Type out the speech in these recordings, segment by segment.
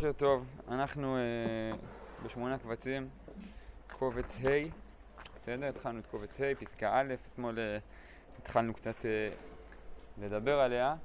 בוקר טוב, אנחנו בשמונה קבצים, קובץ ה', בסדר? התחלנו את קובץ ה', פסקה א', אתמול התחלנו קצת לדבר עליה.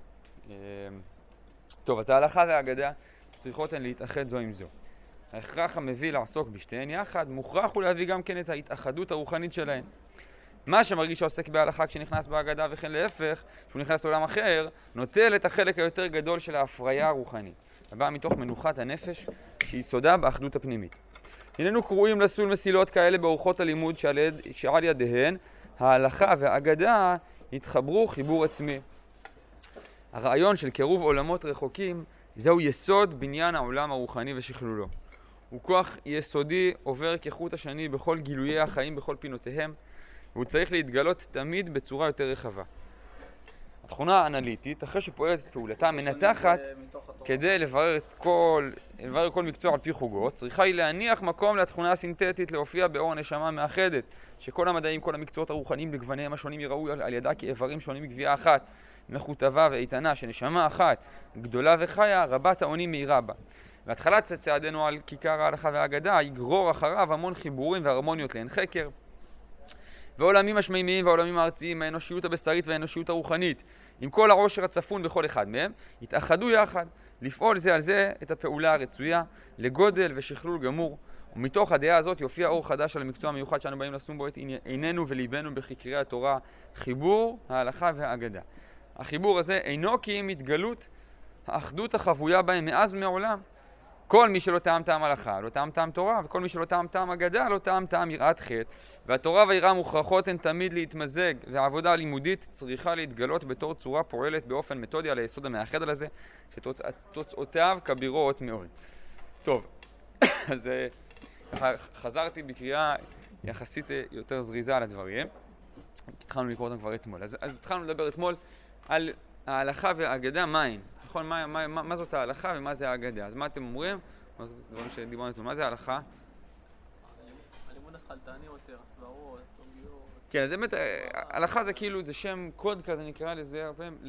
טוב, אז ההלכה והאגדה צריכות הן להתאחד זו עם זו. ההכרח המביא לעסוק בשתיהן יחד, מוכרח הוא להביא גם כן את ההתאחדות הרוחנית שלהן. מה שמרגיש שעוסק בהלכה כשנכנס בהגדה וכן להפך, שהוא נכנס לעולם אחר, נוטל את החלק היותר גדול של ההפריה הרוחנית. הבאה מתוך מנוחת הנפש שיסודה באחדות הפנימית. הננו קרואים לסול מסילות כאלה באורחות הלימוד שעל ידיהן ההלכה והאגדה יתחברו חיבור עצמי. הרעיון של קירוב עולמות רחוקים זהו יסוד בניין העולם הרוחני ושכלולו. הוא כוח יסודי עובר כחוט השני בכל גילויי החיים בכל פינותיהם, והוא צריך להתגלות תמיד בצורה יותר רחבה. התכונה האנליטית, אחרי שפועלת את פעולתה, מנתחת כדי לברר כל מקצוע על פי חוגות, צריכה היא להניח מקום לתכונה הסינתטית להופיע באור הנשמה מאחדת, שכל המדעים, כל המקצועות הרוחניים בגווניהם השונים יראו על ידה כאיברים שונים בגבייה אחת, מחוטבה ואיתנה, שנשמה אחת, גדולה וחיה, רבת האונים מהירה בה. והתחלת צעדנו על כיכר ההלכה והאגדה יגרור אחריו המון חיבורים והרמוניות לעין חקר, ועולמים השמימיים והעולמים הארציים, האנושיות הבשרית והאנושיות הרוחנית, עם כל העושר הצפון בכל אחד מהם, יתאחדו יחד, לפעול זה על זה את הפעולה הרצויה, לגודל ושכלול גמור, ומתוך הדעה הזאת יופיע אור חדש על המקצוע המיוחד שאנו באים לשום בו את עינינו וליבנו בחקרי התורה, חיבור ההלכה והאגדה. החיבור הזה אינו כי אם התגלות האחדות החבויה בהם מאז ומעולם. כל מי שלא טעם טעם הלכה, לא טעם טעם תורה, וכל מי שלא טעם טעם אגדה, לא טעם טעם יראת חטא. והתורה והיראה מוכרחות הן תמיד להתמזג, והעבודה הלימודית צריכה להתגלות בתור צורה פועלת באופן מתודי על היסוד המאחד על הזה, שתוצאותיו כבירות מאוד. טוב, אז חזרתי בקריאה יחסית יותר זריזה על הדברים. התחלנו לקרוא אותם כבר אתמול. אז התחלנו לדבר אתמול על ההלכה והאגדה מהן. נכון, מה זאת ההלכה ומה זה האגדה? אז מה אתם אומרים? דברים שדיברנו אתמול. מה זה ההלכה? הלימוד השכלתני יותר, הסברות, סוגיות. כן, אז באמת, ההלכה זה כאילו, זה שם קוד כזה נקרא לזה הרבה פעמים,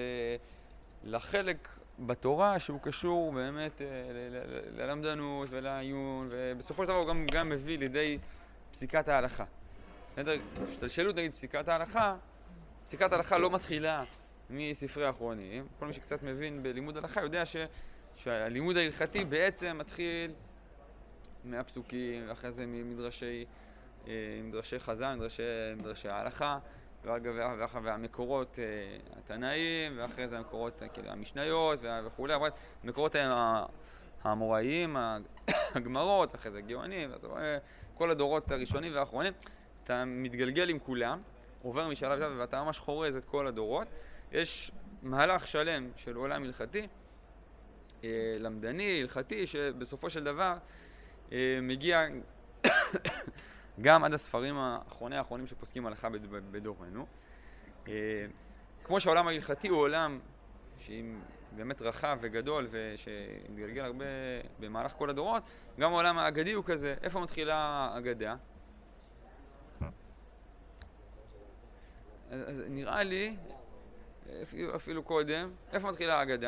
לחלק בתורה שהוא קשור באמת ללמדנות ולעיון, ובסופו של דבר הוא גם מביא לידי פסיקת ההלכה. כשתשאלו נגיד פסיקת ההלכה לא מתחילה מספרי האחרונים. כל מי שקצת מבין בלימוד הלכה יודע שהלימוד ההלכתי בעצם מתחיל מהפסוקים, ואחרי זה ממדרשי חז"ל, מדרשי ההלכה, והמקורות התנאים, ואחרי זה המקורות המשניות וכו'. המקורות האמוראים, הגמרות, אחרי זה הגאונים, כל הדורות הראשונים והאחרונים. אתה מתגלגל עם כולם, עובר משלב שלב, ואתה ממש חורז את כל הדורות. יש מהלך שלם של עולם הלכתי, למדני, הלכתי, שבסופו של דבר מגיע גם עד הספרים האחרונים שפוסקים הלכה בדורנו. כמו שהעולם ההלכתי הוא עולם שבאמת רחב וגדול ושמתגלגל הרבה במהלך כל הדורות, גם העולם האגדי הוא כזה. איפה מתחילה האגדה? אז נראה לי אפילו קודם, איפה מתחילה האגדה?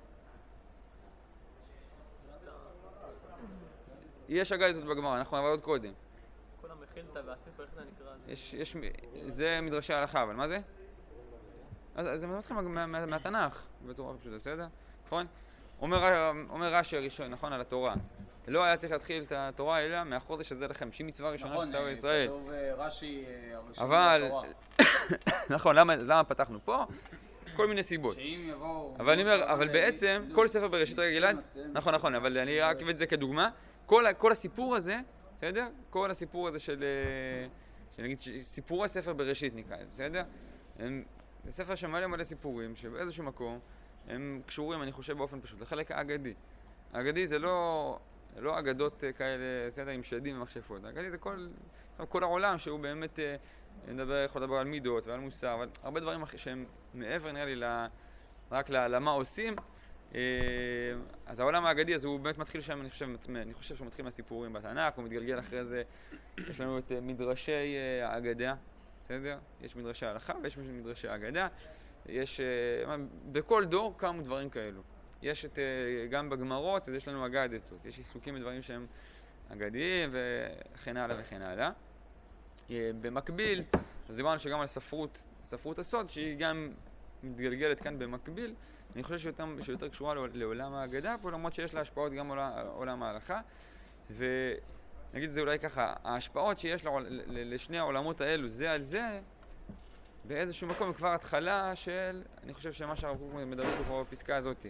יש אגדות בגמרא, אנחנו נעבור עוד קודם. כל המכילתא והספר, איך זה נקרא? זה מדרשי ההלכה, אבל מה זה? אז זה מתחיל מהתנ"ך, בצורה פשוטה, בסדר? נכון? אומר רש"י הראשון, נכון, על התורה. לא היה צריך להתחיל את התורה אלא מהחודש הזה לכם, שהיא מצווה ראשונה של צבא ישראל. נכון, כתוב רש"י הראשון בתורה. נכון, למה פתחנו פה? כל מיני סיבות. אבל בעצם כל ספר בראשית גלעד, נכון, אבל אני רק אביא את זה כדוגמה. כל הסיפור הזה, בסדר? כל הסיפור הזה של נגיד סיפורי ספר בראשית נקרא, בסדר? זה ספר שמלא סיפורים שבאיזשהו מקום הם קשורים, אני חושב, באופן פשוט לחלק האגדי. האגדי זה לא אגדות כאלה, בסדר, עם שדים ומכשפות. האגדי זה כל העולם שהוא באמת יכול לדבר על מידות ועל מוסר, אבל הרבה דברים שהם מעבר, נראה לי, רק למה עושים. אז העולם האגדי הזה הוא באמת מתחיל שם, אני חושב שהוא מתחיל מהסיפורים בתנ"ך, הוא מתגלגל אחרי זה, יש לנו את מדרשי האגדה, בסדר? יש מדרשי ההלכה ויש מדרשי האגדה, יש בכל דור כמה דברים כאלו. יש גם בגמרות, אז יש לנו אגדתות, יש עיסוקים בדברים שהם אגדיים וכן הלאה וכן הלאה. במקביל, אז דיברנו שגם על ספרות הסוד, שהיא גם מתגלגלת כאן במקביל, אני חושב שיותר קשורה לעולם האגדה פה, למרות שיש לה השפעות גם על עולם ההלכה, ונגיד את זה אולי ככה, ההשפעות שיש לשני העולמות האלו זה על זה, באיזשהו מקום היא כבר התחלה של, אני חושב שמה שהרב קוק מדבר פה בפסקה הזאת.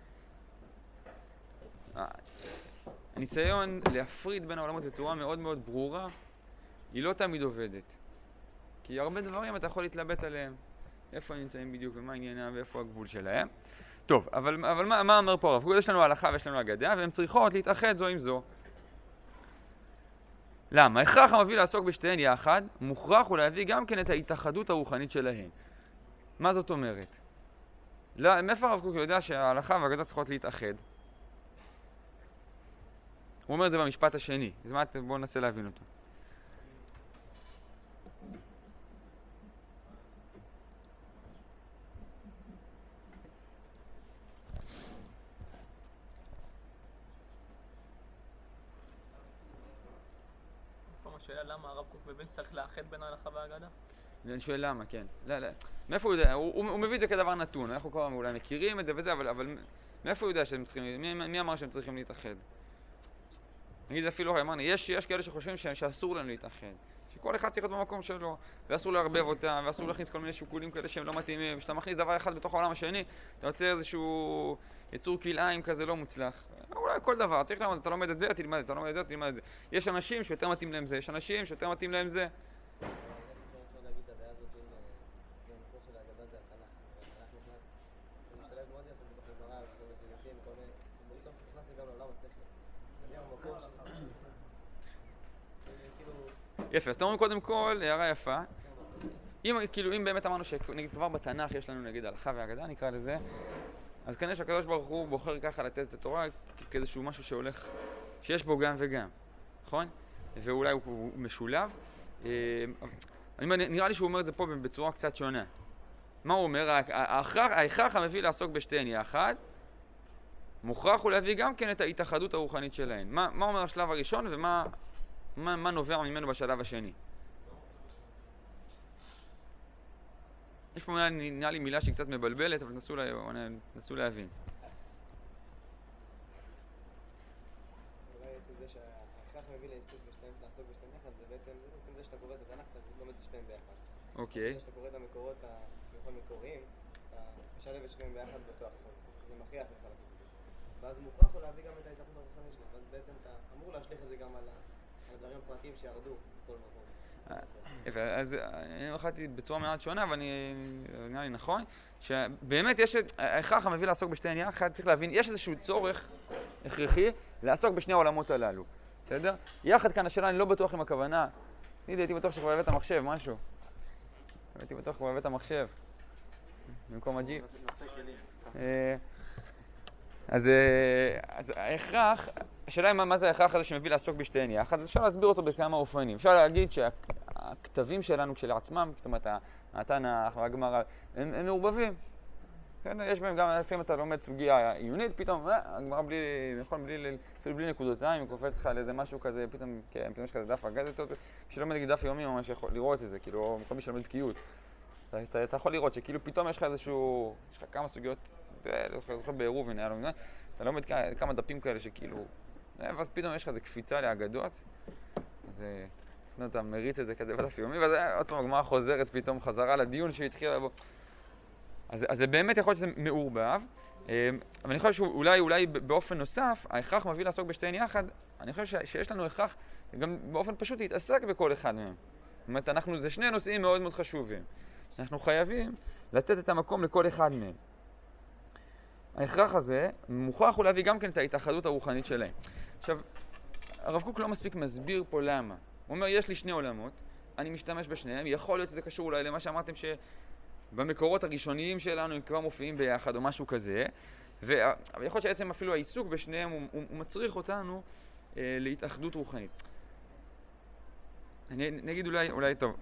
הניסיון להפריד בין העולמות בצורה מאוד מאוד ברורה, היא לא תמיד עובדת. כי הרבה דברים אתה יכול להתלבט עליהם. איפה הם נמצאים בדיוק ומה עניינם ואיפה הגבול שלהם. טוב, אבל מה אומר פה הרב קוק? יש לנו הלכה ויש לנו אגדה, והן צריכות להתאחד זו עם זו. למה? הכרח המביא לעסוק בשתיהן יחד, מוכרח הוא להביא גם כן את ההתאחדות הרוחנית שלהן. מה זאת אומרת? מאיפה הרב קוק יודע שההלכה והאגדה צריכות להתאחד? הוא אומר את זה במשפט השני. אז בואו ננסה להבין אותו. השאלה למה הרב קוק מבין שצריך לאחד בין ההלכה והאגדה? אני שואל למה, כן. לא. מאיפה הוא יודע? הוא מביא את זה כדבר נתון. אנחנו כבר אולי מכירים את זה וזה, אבל מאיפה הוא יודע שהם צריכים, מי אמר שהם צריכים להתאחד? נגיד אפילו, אמרנו, יש כאלה שחושבים שאסור לנו להתאחד. שכל אחד צריך להיות במקום שלו, ואסור לערבב אותם, ואסור להכניס כל מיני שיקולים כאלה שהם לא מתאימים. כשאתה מכניס דבר אחד בתוך העולם השני, אתה יוצא איזשהו יצור כלאיים כזה לא מוצלח. אולי כל דבר, צריך ללמוד, אתה לומד את זה, תלמד את זה, אתה לומד את זה, תלמד את זה. יש אנשים שיותר מתאים להם זה, יש אנשים שיותר מתאים להם זה. יפה, אז תאמרו קודם כל, הערה יפה. אם באמת אמרנו שנגיד כבר בתנ"ך יש לנו נגיד הלכה והאגדה, נקרא לזה, אז כנראה שהקדוש ברוך הוא בוחר ככה לתת את התורה כאיזשהו משהו שהולך, שיש בו גם וגם, נכון? ואולי הוא משולב. נראה לי שהוא אומר את זה פה בצורה קצת שונה. מה הוא אומר? ההכרח המביא לעסוק בשתיהן יחד, מוכרח הוא להביא גם כן את ההתאחדות הרוחנית שלהן. מה אומר השלב הראשון ומה נובע ממנו בשלב השני? יש פה נראה לי מילה שהיא קצת מבלבלת, אבל נסו להבין. אולי עצם זה שההכרח מביא לעסוק לעסוק בשתיהן יחד, זה בעצם זה שאתה קורא את התנ"ך, אתה לומד את שתיהן ביחד. אוקיי. זה שאתה קורא את המקורות במיוחד מקוריים, אתה משלב את שתיהן ביחד בכוח, זה מכריח לך לעשות את זה. ואז מוכרח הוא להביא גם את ההתאחדות הרוחנית שלו, ואז בעצם אתה אמור להשליך את זה גם על הדברים הפרטיים שירדו בכל מקום. אז אני החלטתי בצורה מעט שונה, אבל נראה לי נכון, שבאמת יש ההכרח המביא לעסוק בשתיהן יחד, צריך להבין, יש איזשהו צורך הכרחי לעסוק בשני העולמות הללו, בסדר? יחד כאן השאלה, אני לא בטוח עם הכוונה, הייתי בטוח שכבר הבאת המחשב, משהו. הייתי בטוח שכבר הבאת המחשב, במקום הג'יפ. אז ההכרח, השאלה היא מה זה ההכרח הזה שמביא לעסוק בשתיהן יחד, אז אפשר להסביר אותו בכמה אופנים. אפשר להגיד שהכתבים שלנו כשלעצמם, זאת אומרת, התנ"ך והגמרא, הם מעורבבים. יש בהם גם, לפעמים אתה לומד סוגיה עיונית, פתאום, הגמרא אפילו בלי נקודותיים, קופץ לך לאיזה משהו כזה, פתאום יש כזה דף אגדתות, כשלומד נגיד דף יומי ממש יכול לראות את זה, כאילו, כל מי שלומד בקיאות. אתה יכול לראות שכאילו פתאום יש לך איזשהו, יש לך כמה סוגיות, זה זוכר בעירובין, אתה לומד כמה דפים כאלה שכאילו, ואז פתאום יש לך איזו קפיצה לאגדות, אז אתה מריץ את זה כזה בדף יומי, ואז עוד פעם הגמרא חוזרת פתאום חזרה לדיון שהתחילה בו. אז זה באמת יכול להיות שזה מעורבב, אבל אני חושב שאולי באופן נוסף, ההכרח מביא לעסוק בשתיהן יחד, אני חושב שיש לנו הכרח גם באופן פשוט להתעסק בכל אחד מהם. זאת אומרת, זה שני נושאים מאוד מאוד חשובים. אנחנו חייבים לתת את המקום לכל אחד מהם. ההכרח הזה מוכרח הוא להביא גם כן את ההתאחדות הרוחנית שלהם. עכשיו, הרב קוק לא מספיק מסביר פה למה. הוא אומר, יש לי שני עולמות, אני משתמש בשניהם, יכול להיות שזה קשור אולי למה שאמרתם שבמקורות הראשוניים שלנו הם כבר מופיעים ביחד או משהו כזה, אבל יכול להיות שעצם אפילו העיסוק בשניהם הוא מצריך אותנו להתאחדות רוחנית. נגיד אולי טוב,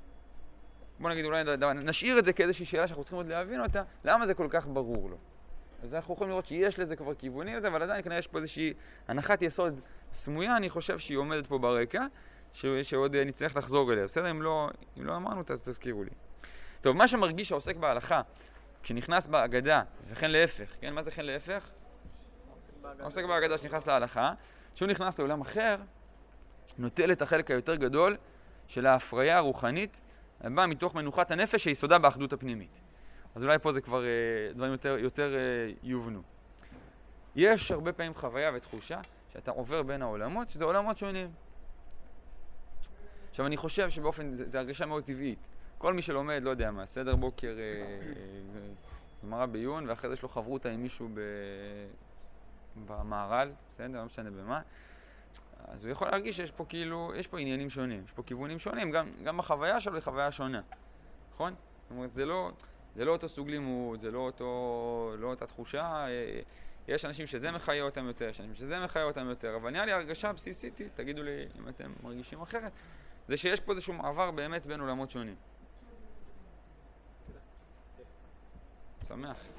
בוא נגיד אולי נשאיר את זה כאיזושהי שאלה שאנחנו צריכים עוד להבין אותה, למה זה כל כך ברור לו? אז אנחנו יכולים לראות שיש לזה כבר כיוונים לזה, אבל עדיין כנראה יש פה איזושהי הנחת יסוד סמויה, אני חושב שהיא עומדת פה ברקע, שעוד נצטרך לחזור אליה. בסדר? אם לא אמרנו, אז תזכירו לי. טוב, מה שמרגיש העוסק בהלכה, כשנכנס בהגדה, וכן להפך, כן? מה זה כן להפך? העוסק בהגדה שנכנס להלכה, שהוא נכנס לעולם אחר, נוטל את החלק היותר גדול של ההפריה הרוחנית, הבא מתוך מנוחת הנפש שיסודה באחדות הפנימית. אז אולי פה זה כבר דברים יותר יובנו. יש הרבה פעמים חוויה ותחושה שאתה עובר בין העולמות, שזה עולמות שונים. עכשיו אני חושב שבאופן, זה הרגשה מאוד טבעית. כל מי שלומד, לא יודע מה, סדר בוקר גמרא בעיון, ואחרי זה יש לו חברותה עם מישהו במערל, בסדר, לא משנה במה. אז הוא יכול להרגיש שיש פה כאילו, יש פה עניינים שונים, יש פה כיוונים שונים, גם החוויה שלו היא חוויה שונה, נכון? זאת אומרת, זה לא אותו סוג לימוד, זה לא אותה תחושה, יש אנשים שזה מחיה אותם יותר, יש אנשים שזה מחיה אותם יותר, אבל נראה לי הרגשה בסיסית, תגידו לי אם אתם מרגישים אחרת, זה שיש פה איזשהו מעבר באמת בין עולמות שונים. שמח.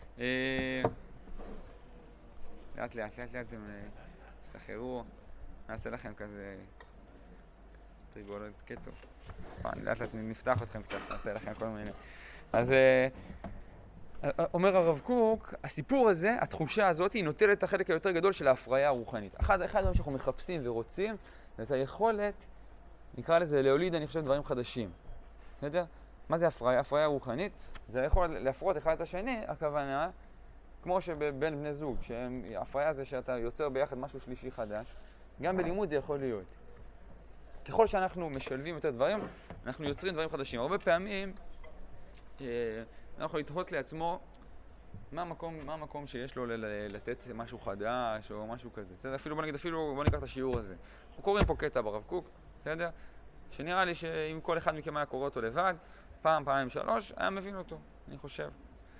לאט לאט אתם תשתחררו, נעשה לכם כזה תרגולות קצור. לאט לאט נפתח אתכם קצת, נעשה לכם כל מיני. אז אומר הרב קוק, הסיפור הזה, התחושה הזאת, היא נוטלת את החלק היותר גדול של ההפריה הרוחנית. אחד הדברים שאנחנו מחפשים ורוצים, זה את היכולת, נקרא לזה להוליד, אני חושב, דברים חדשים. בסדר? מה זה הפריה? הפריה רוחנית זה יכול להפרות אחד את השני, הכוונה, כמו שבין בני זוג, שההפריה זה שאתה יוצר ביחד משהו שלישי חדש, גם בלימוד זה יכול להיות. ככל שאנחנו משלבים יותר דברים, אנחנו יוצרים דברים חדשים. הרבה פעמים אנחנו יכולים לתהות לעצמו מה המקום שיש לו לתת משהו חדש או משהו כזה. בסדר? בוא ניקח את השיעור הזה. אנחנו קוראים פה קטע ברב קוק, בסדר? שנראה לי שאם כל אחד מכם היה קורא אותו לבד, פעם, שלוש, היה מבין אותו, אני חושב.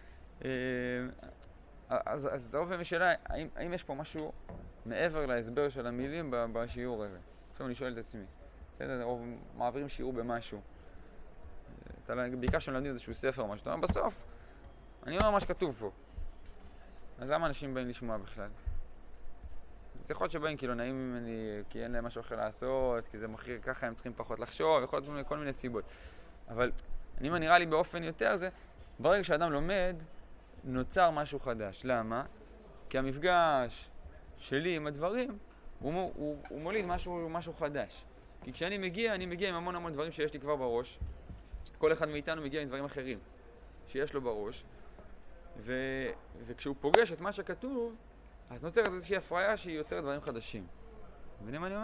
אז זה הרבה משאלה, האם יש פה משהו מעבר להסבר של המילים בשיעור הזה? עכשיו אני שואל את עצמי, בסדר? או מעבירים שיעור במשהו. בעיקר שמלמדים איזשהו ספר או משהו, אבל בסוף, אני אומר מה שכתוב פה. אז למה אנשים באים לשמוע בכלל? זה יכול להיות שבאים כאילו נעים ממני, כי אין להם משהו אחר לעשות, כי זה מחיר ככה, הם צריכים פחות לחשוב, יכול להיות כל מיני סיבות. אבל אני נראה לי באופן יותר זה, ברגע שאדם לומד, נוצר משהו חדש. למה? כי המפגש שלי עם הדברים, הוא מוליד משהו חדש. כי כשאני מגיע, אני מגיע עם המון דברים שיש לי כבר בראש. כל אחד מאיתנו מגיע עם דברים אחרים שיש לו בראש. וכשהוא פוגש את מה שכתוב, אז נוצרת איזושהי הפריה שהיא יוצרת דברים חדשים. מבינים מה אני אומר?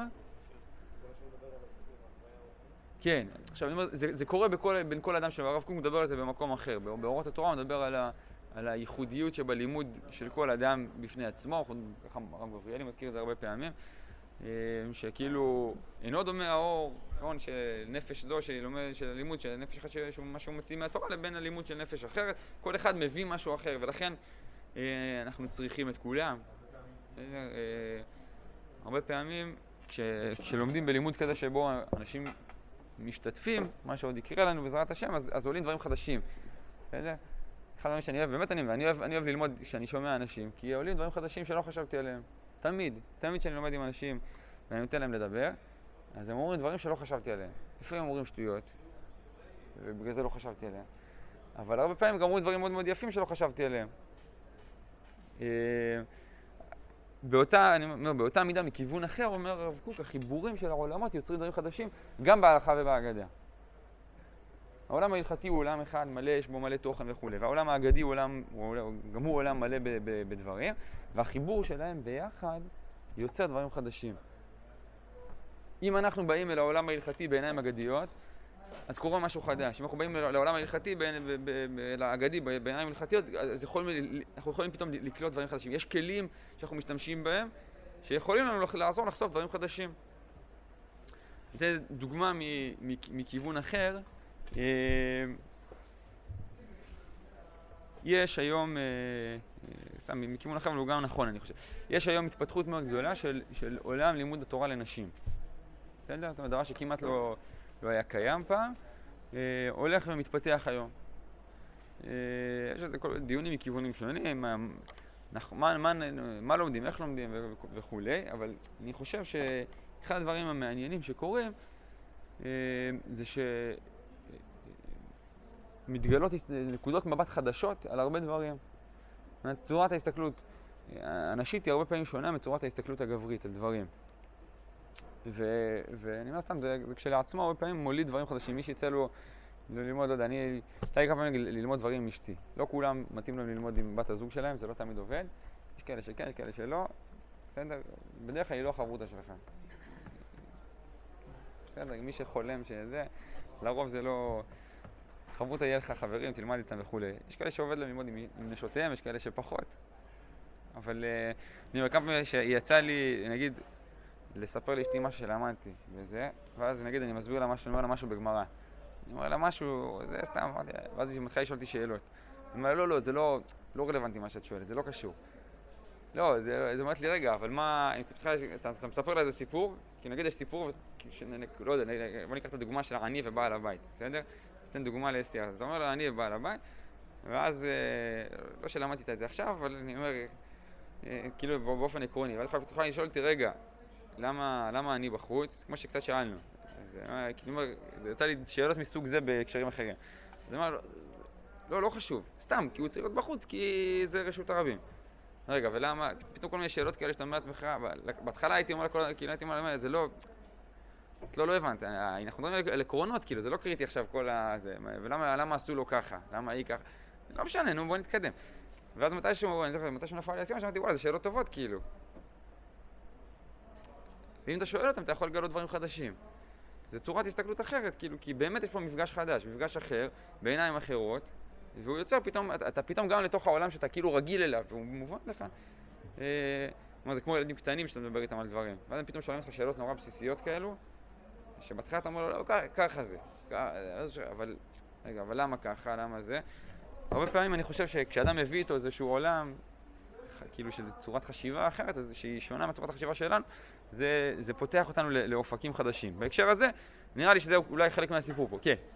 כן. עכשיו, אני אומר, זה קורה בין כל אדם שהרב קוק מדבר על זה במקום אחר. באורות התורה הוא מדבר על הייחודיות שבלימוד של כל אדם בפני עצמו. הרב גבריאלי מזכיר את זה הרבה פעמים. שכאילו אינו דומה האור, נכון, של נפש זו של הלימוד, של נפש אחד שהוא מוציא מהתורה לבין הלימוד של נפש אחרת. כל אחד מביא משהו אחר, ולכן אנחנו צריכים את כולם. הרבה פעמים כשלומדים בלימוד כזה שבו אנשים משתתפים, מה שעוד יקרה לנו בעזרת השם, אז עולים דברים חדשים. אחד הדברים שאני אוהב, באמת אני אוהב ללמוד כשאני שומע אנשים, כי עולים דברים חדשים שלא חשבתי עליהם. תמיד כשאני לומד עם אנשים ואני נותן להם לדבר, אז הם אומרים דברים שלא חשבתי עליהם. לפעמים הם אומרים שטויות, ובגלל זה לא חשבתי עליהם. אבל הרבה פעמים גם אומרים דברים מאוד מאוד יפים שלא חשבתי עליהם. באותה מידה מכיוון אחר, אומר הרב קוק, החיבורים של העולמות יוצרים דברים חדשים גם בהלכה ובהגדה. העולם ההלכתי הוא עולם אחד מלא, יש בו מלא תוכן וכו', והעולם האגדי גם הוא עולם מלא בדברים, והחיבור שלהם ביחד יוצר דברים חדשים. אם אנחנו באים אל העולם ההלכתי בעיניים אגדיות, אז קורה משהו חדש. אם אנחנו באים לעולם ההלכתי, לאגדי, בעיניים הלכתיות, אז אנחנו יכולים פתאום לקלוט דברים חדשים. יש כלים שאנחנו משתמשים בהם, שיכולים לנו לעזור לחשוף דברים חדשים. אתן דוגמה מכיוון אחר. יש היום, מכיוון אחר, אבל הוא גם נכון, אני חושב. יש היום התפתחות מאוד גדולה של עולם לימוד התורה לנשים. בסדר? זאת אומרת, דבר שכמעט לא היה קיים פעם, הולך ומתפתח היום. יש איזה דיונים מכיוונים שונים, מה לומדים, איך לומדים וכולי, אבל אני חושב שאחד הדברים המעניינים שקורים זה שמתגלות נקודות מבט חדשות על הרבה דברים. צורת ההסתכלות הנשית היא הרבה פעמים שונה מצורת ההסתכלות הגברית על דברים. ואני אומר סתם, זה כשלעצמו הרבה פעמים מוליד דברים חדשים. מי שיצא לו ללמוד, לא יודע, אני יצא לי כמה פעמים ללמוד דברים עם אשתי. לא כולם מתאים להם ללמוד עם בת הזוג שלהם, זה לא תמיד עובד. יש כאלה שכן, יש כאלה שלא. בסדר, בדרך כלל היא לא חברותה שלך. בסדר, מי שחולם שזה, לרוב זה לא... חברותה יהיה לך חברים, תלמד איתם וכולי. יש כאלה שעובד להם ללמוד עם נשותיהם, יש כאלה שפחות. אבל אני אומר, כמה פעמים שיצא לי, נגיד, לספר לאשתי משהו שלמדתי וזה, ואז נגיד אני מסביר לה משהו, אני אומר לה משהו בגמרא. אני אומר לה משהו, זה סתם, ואז היא מתחילה לשאול אותי שאלות. אני אומר, לא, זה לא רלוונטי מה שאת שואלת, זה לא קשור. לא, זה אומרת לי, רגע, אבל מה, אתה מספר לה איזה סיפור, כי נגיד יש סיפור, לא יודע, בוא ניקח את הדוגמה של העני ובעל הבית, בסדר? אז תן דוגמה לעשייה, אז אתה אומר לה, אני ובעל הבית, ואז, לא שלמדתי את זה עכשיו, אבל אני אומר, כאילו באופן עקרוני, ואז אתה יכולה לשאול אותי, רגע, למה אני בחוץ? כמו שקצת שאלנו. זה יצא לי שאלות מסוג זה בהקשרים אחרים. זה אומר, לא חשוב, סתם, כי הוא צריך להיות בחוץ, כי זה רשות הרבים. רגע, ולמה, פתאום כל מיני שאלות כאלה שאתה אומר לעצמך, בהתחלה הייתי אומר הייתי אומר, זה לא הבנת, אנחנו מדברים על עקרונות, כאילו, זה לא קריטי עכשיו כל הזה, ולמה עשו לו ככה, למה היא ככה, לא משנה, נו, בוא נתקדם. ואז מתישהו נפל לי הסימן, שאמרתי, וואלה, זה שאלות טובות, כאילו. ואם אתה שואל אותם, אתה יכול לגלות דברים חדשים. זה צורת הסתכלות אחרת, כאילו, כי באמת יש פה מפגש חדש, מפגש אחר, בעיניים אחרות, והוא יוצר פתאום, אתה פתאום גם לתוך העולם שאתה כאילו רגיל אליו, והוא מובן לך. זה כמו ילדים קטנים שאתה מדבר איתם על דברים. ואז הם פתאום שואלים אותך שאלות נורא בסיסיות כאלו, שבתחילה אתה אומר לו, לא, ככה זה. אבל למה ככה, למה זה? הרבה פעמים אני חושב שכשאדם מביא איתו איזשהו עולם, כאילו של צורת חשיבה אחרת, שהיא שונה מצורת החשיבה שלנו, זה פותח אותנו לאופקים חדשים. בהקשר הזה, נראה לי שזה אולי חלק מהסיפור פה. כן.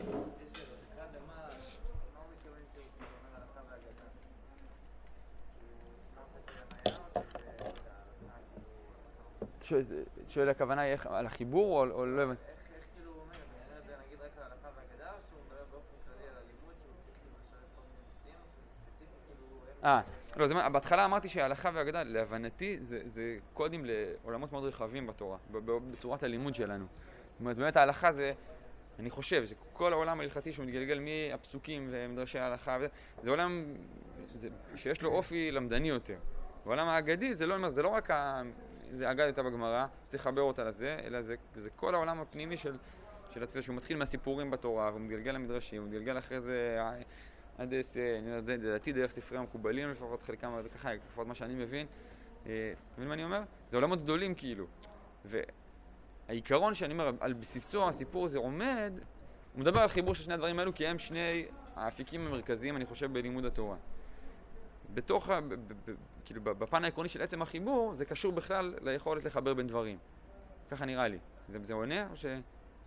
שואל הכוונה היא על החיבור או לא הבנתי? איך כאילו הוא אומר, בעניין הזה נגיד רק על הלכה והגדה, שהוא מדבר באופן כללי על הלימוד, שהוא צריך כאילו לשרת כל מיני נושאים, שזה ספציפי כאילו... לא, בהתחלה אמרתי שההלכה והגדה, להבנתי, זה קודים לעולמות מאוד רחבים בתורה, בצורת הלימוד שלנו. זאת אומרת, באמת ההלכה זה, אני חושב, זה כל העולם ההלכתי שהוא מתגלגל מהפסוקים ומדרשי ההלכה, זה עולם שיש לו אופי למדני יותר. בעולם האגדי זה לא רק זה אגדתה בגמרא, צריך לחבר אותה לזה, אלא זה כל העולם הפנימי של התפילה, שהוא מתחיל מהסיפורים בתורה, והוא מתגלגל למדרשים, הוא מתגלגל אחרי זה עד לדעתי דרך ספרי המקובלים, לפחות חלקם, ככה, לפחות מה שאני מבין. מבין מה אני אומר? זה עולמות גדולים כאילו. והעיקרון שאני אומר, על בסיסו הסיפור הזה עומד, הוא מדבר על חיבור של שני הדברים האלו, כי הם שני האפיקים המרכזיים, אני חושב, בלימוד התורה. בתוך, כאילו, בפן העקרוני של עצם החיבור, זה קשור בכלל ליכולת לחבר בין דברים. ככה נראה לי. זה עונה או ש... אני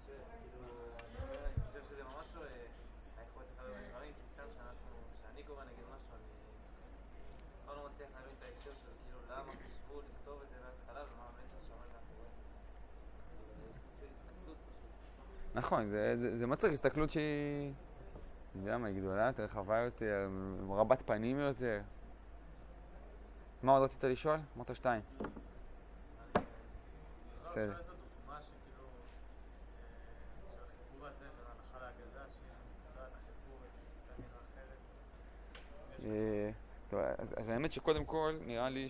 חושב שזה ממש לא היכולת לחבר בין דברים, כי סתם שאני קורא נגיד משהו, אני לא מצליח להבין את ההקשר של כאילו למה חשבו לכתוב את זה בהתחלה ומה המסר שעומד מאחורי. זה הסתכלות פשוט. נכון, זה מצריך הסתכלות שהיא... אני יודע מה, היא גדולה יותר, רחבה יותר, רבת פנים יותר. מה עוד רצית לשאול? אמרת 2. בסדר. איזו דוגמה שכאילו, של החיבור הזה בין ההלכה להגדה, שנקראת החיבור, זה נראה אחרת. טוב, אז האמת שקודם כל נראה לי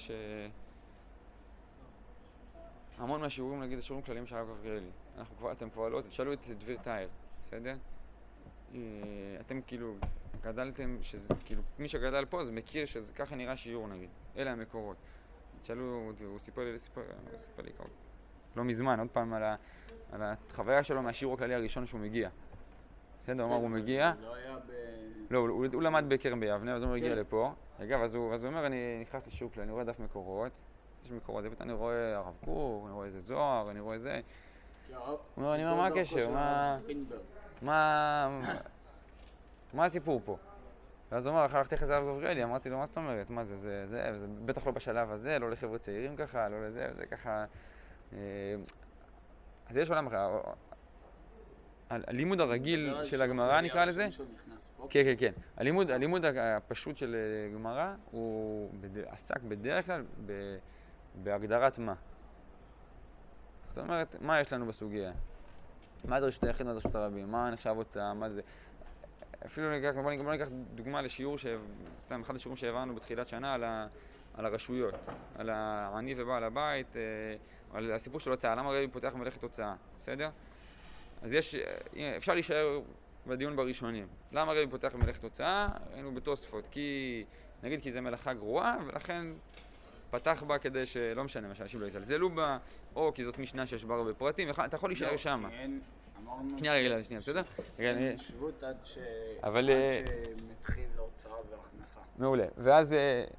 המון מהשיעורים, נגיד, השיעורים כלליים של הרב גבריאלי. אתם כבר לא, תשאלו את דביר טאייר, בסדר? אתם כאילו גדלתם, כאילו מי שגדל פה זה מכיר שככה נראה שיעור נגיד, אלה המקורות. תשאלו, הוא סיפר לי כמה, לא מזמן, עוד פעם על החוויה שלו מהשיעור הכללי הראשון שהוא מגיע. בסדר, הוא מגיע, לא, הוא למד בכרם ביבנה, אז הוא מגיע לפה, אגב, אז הוא אומר, אני נכנס לשיעור כללי, אני רואה דף מקורות, יש מקורות, אני רואה הרב קוק, אני רואה איזה זוהר, אני רואה איזה... הוא אומר, מה הקשר? מה הסיפור פה? ואז הוא אמר, איך הלכתי אחרי זה הרב גבריאלי? אמרתי לו, מה זאת אומרת? מה זה בטח לא בשלב הזה, לא לחבר'ה צעירים ככה, לא לזה, זה ככה... אז יש עולם אחר. הלימוד הרגיל של הגמרא נקרא לזה? כן, כן, כן. הלימוד הפשוט של גמרא הוא עסק בדרך כלל בהגדרת מה. זאת אומרת, מה יש לנו בסוגיה? מה דרשות היחיד, מה דרשות הרבים? מה נחשב הוצאה? מה זה? אפילו בוא ניקח דוגמה לשיעור, סתם אחד השיעורים שהעברנו בתחילת שנה על הרשויות, על העני ובעל הבית, על הסיפור של הוצאה, למה הרבי פותח מלאכת הוצאה, בסדר? אז אפשר להישאר בדיון בראשונים. למה הרבי פותח מלאכת הוצאה? היינו בתוספות, כי זה מלאכה גרועה, ולכן פתח בה כדי שלא משנה מה שאנשים לא יזלזלו בה, או כי זאת משנה שיש בה הרבה פרטים, אתה יכול להישאר שם. שנייה, בסדר? אין שבות עד שמתחיל להוצאה והכנסה. מעולה. ואז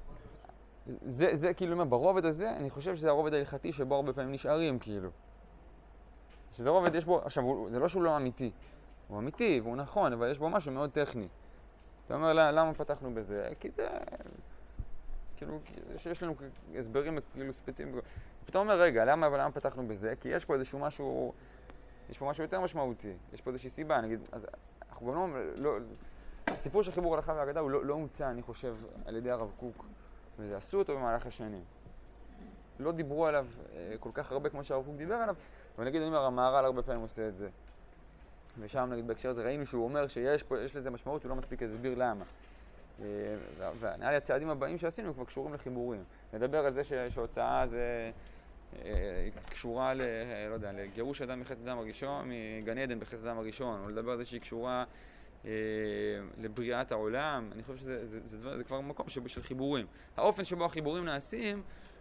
זה כאילו, ברובד הזה, אני חושב שזה הרובד ההלכתי שבו הרבה פעמים נשארים, כאילו. שזה רובד, יש בו, עכשיו, זה לא שהוא לא אמיתי. הוא אמיתי והוא נכון, אבל יש בו משהו מאוד טכני. אתה אומר, למה פתחנו בזה? כי זה... כאילו, שיש לנו הסברים כאילו ספציפיים. פתאום אומר, רגע, למה פתחנו בזה? כי יש פה איזשהו משהו... יש פה משהו יותר משמעותי, יש פה איזושהי סיבה, נגיד, אז אנחנו גם לא... הסיפור של חיבור הלכה והאגדה הוא לא הומצא, אני חושב, על ידי הרב קוק, וזה עשו אותו במהלך השנים. לא דיברו עליו כל כך הרבה כמו שהרב קוק דיבר עליו, אבל נגיד, אני אומר, המהר"ל הרבה פעמים עושה את זה. ושם, נגיד, בהקשר הזה ראינו שהוא אומר שיש לזה משמעות, הוא לא מספיק להסביר למה. ונראה לי הצעדים הבאים שעשינו כבר קשורים לחיבורים. נדבר על זה שההוצאה זה... קשורה לא יודע, לגירוש אדם מחטא אדם הראשון, מגן עדן בחטא אדם הראשון, או לדבר על זה שהיא קשורה לבריאת העולם. אני חושב שזה כבר מקום של חיבורים. האופן שבו החיבורים נעשים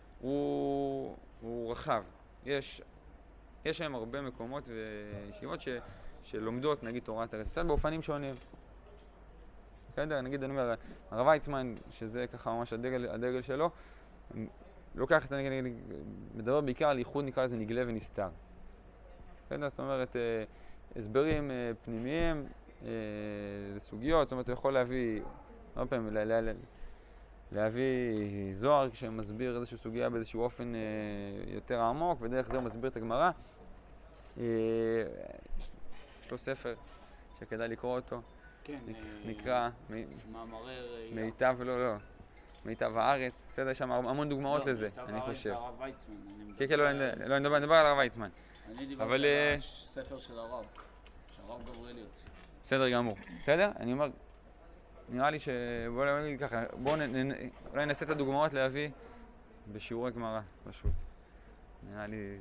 הוא רחב. יש היום הרבה מקומות וישיבות שלומדות, נגיד, תורת ארץ ישראל באופנים שונים. בסדר? נגיד, אני אומר, הרב ויצמן, שזה ככה ממש הדגל שלו, לוקח את הנגד, מדבר בעיקר על ייחוד, נקרא לזה נגלה ונסתר. זאת אומרת, הסברים פנימיים לסוגיות, זאת אומרת, הוא יכול להביא, הרבה פעמים, להביא זוהר כשמסביר איזושהי סוגיה באיזשהו אופן יותר עמוק, ודרך זה הוא מסביר את הגמרא. יש לו ספר שכדאי לקרוא אותו. כן, נקרא מאמרי ראייה. מיטב, לא. מיטב הארץ, בסדר, יש שם המון דוגמאות לזה, אני חושב. מיטב הארץ הרב ויצמן. כן, לא, אני מדבר על הרב ויצמן. אני דיברתי על הספר של הרב גבריאלי הוציא. בסדר גמור. בסדר? אני אומר, נראה לי בואו אולי נעשה את הדוגמאות להביא בשיעורי גמרא, פשוט. נראה לי...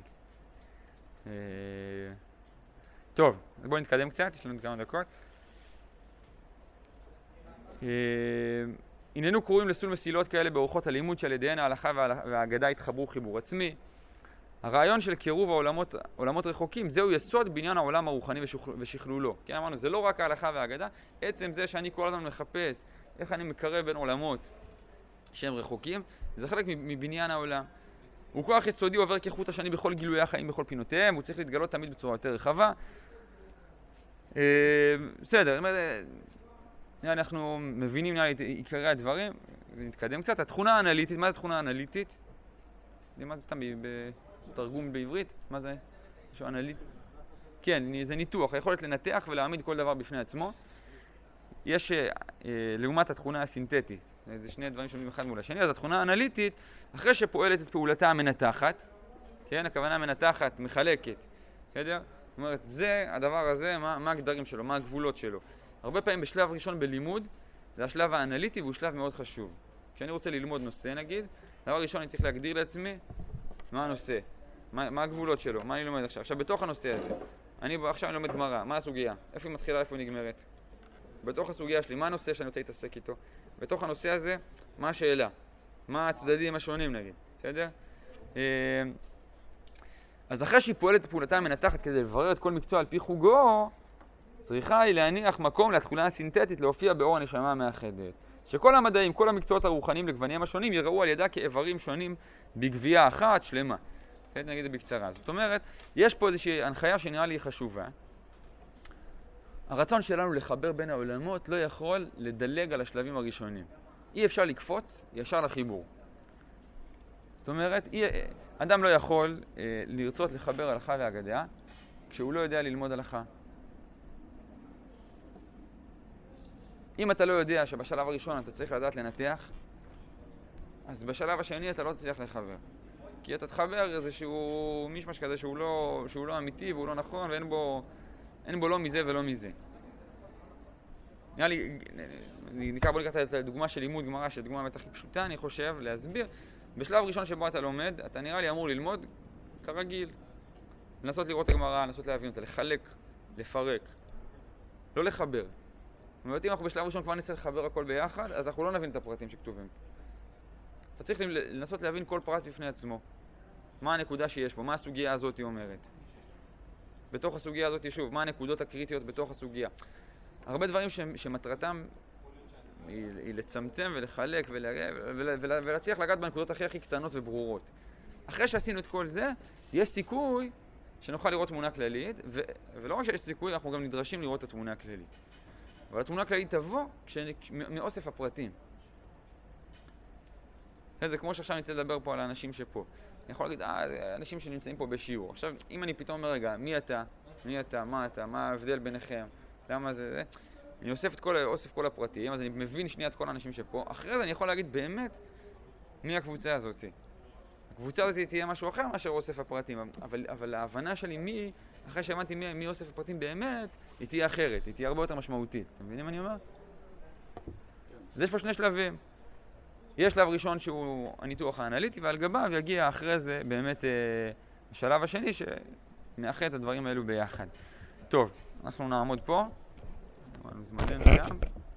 טוב, אז בואו נתקדם קצת, יש לנו כמה דקות. הננו קוראים לסול מסילות כאלה באורחות הלימוד שעל ידיהן ההלכה והאגדה התחברו חיבור עצמי. הרעיון של קירוב העולמות רחוקים, זהו יסוד בעניין העולם הרוחני ושכלולו. כן, אמרנו, זה לא רק ההלכה והאגדה, עצם זה שאני כל הזמן מחפש איך אני מקרב בין עולמות שהם רחוקים, זה חלק מבניין העולם. הוא כוח יסודי עובר כחוט השני בכל גילויי החיים, בכל פינותיהם, הוא צריך להתגלות תמיד בצורה יותר רחבה. בסדר, אנחנו מבינים עיקרי הדברים, ונתקדם קצת. התכונה האנליטית, מה זה תכונה אנליטית? מה זה סתם בתרגום בעברית? מה זה? משהו אנליטי? כן, זה ניתוח, היכולת לנתח ולהעמיד כל דבר בפני עצמו. יש, לעומת התכונה הסינתטית, זה שני דברים שונים אחד מול השני, אז התכונה האנליטית, אחרי שפועלת את פעולתה המנתחת, כן, הכוונה המנתחת מחלקת, בסדר? זאת אומרת, זה, הדבר הזה, מה הגדרים שלו, מה הגבולות שלו. הרבה פעמים בשלב ראשון בלימוד, זה השלב האנליטי והוא שלב מאוד חשוב. כשאני רוצה ללמוד נושא, נגיד, דבר ראשון אני צריך להגדיר לעצמי מה הנושא, מה הגבולות שלו, מה אני לומד עכשיו. עכשיו, בתוך הנושא הזה, עכשיו אני לומד גמרא, מה הסוגיה? איפה היא מתחילה, איפה היא נגמרת? בתוך הסוגיה שלי, מה הנושא שאני רוצה להתעסק איתו? בתוך הנושא הזה, מה השאלה? מה הצדדים השונים, נגיד, בסדר? אז אחרי שהיא פועלת את פעולתה המנתחת כדי לברר את כל מקצוע על פי חוגו, צריכה היא להניח מקום לתכונה הסינתטית להופיע באור הנשמה המאחדת. שכל המדעים, כל המקצועות הרוחניים לגוונים השונים יראו על ידה כאיברים שונים בגבייה אחת שלמה. נגיד את זה בקצרה. זאת אומרת, יש פה איזושהי הנחיה שנראה לי חשובה. הרצון שלנו לחבר בין העולמות לא יכול לדלג על השלבים הראשונים. אי אפשר לקפוץ ישר לחיבור. זאת אומרת, אדם לא יכול לרצות לחבר הלכה והגדה כשהוא לא יודע ללמוד הלכה. אם אתה לא יודע שבשלב הראשון אתה צריך לדעת לנתח, אז בשלב השני אתה לא תצליח לחבר. כי אתה תחבר איזשהו מישמש כזה שהוא לא אמיתי והוא לא נכון ואין בו לא מזה ולא מזה. נראה לי, בוא ניקח את הדוגמה של לימוד גמרא, שדוגמה באמת הכי פשוטה, אני חושב, להסביר. בשלב ראשון שבו אתה לומד, אתה נראה לי אמור ללמוד כרגיל. לנסות לראות את הגמרא, לנסות להבין אותה, לחלק, לפרק, לא לחבר. זאת אומרת, אם אנחנו בשלב ראשון כבר ננסה לחבר הכל ביחד, אז אנחנו לא נבין את הפרטים שכתובים. אתה צריך לנסות להבין כל פרט בפני עצמו. מה הנקודה שיש בו, מה הסוגיה הזאת היא אומרת. בתוך הסוגיה הזאת, שוב, מה הנקודות הקריטיות בתוך הסוגיה. הרבה דברים שמטרתם היא לצמצם ולחלק ולהצליח לגעת בנקודות הכי קטנות וברורות. אחרי שעשינו את כל זה, יש סיכוי שנוכל לראות תמונה כללית, ולא רק שיש סיכוי, אנחנו גם נדרשים לראות את התמונה הכללית. אבל התמונה הכללית תבוא מאוסף הפרטים. זה כמו שעכשיו אני רוצה לדבר פה על האנשים שפה. אני יכול להגיד, אנשים שנמצאים פה בשיעור. עכשיו, אם אני פתאום אומר, רגע, מי אתה, מה ההבדל ביניכם, למה זה, אני אוסף כל הפרטים, אז אני מבין שנייה את כל האנשים שפה. אחרי זה אני יכול להגיד באמת מי הקבוצה הזאת. הקבוצה הזאת תהיה משהו אחר מאשר אוסף הפרטים, אבל ההבנה שלי אחרי שהבנתי מי אוסף הפרטים באמת, היא תהיה אחרת, היא תהיה הרבה יותר משמעותית. אתם מבינים מה אני אומר? אז יש פה שני שלבים. יש שלב ראשון שהוא הניתוח האנליטי, ועל גביו יגיע אחרי זה באמת השלב השני שמאחד את הדברים האלו ביחד. טוב, אנחנו נעמוד פה. זמננו גם.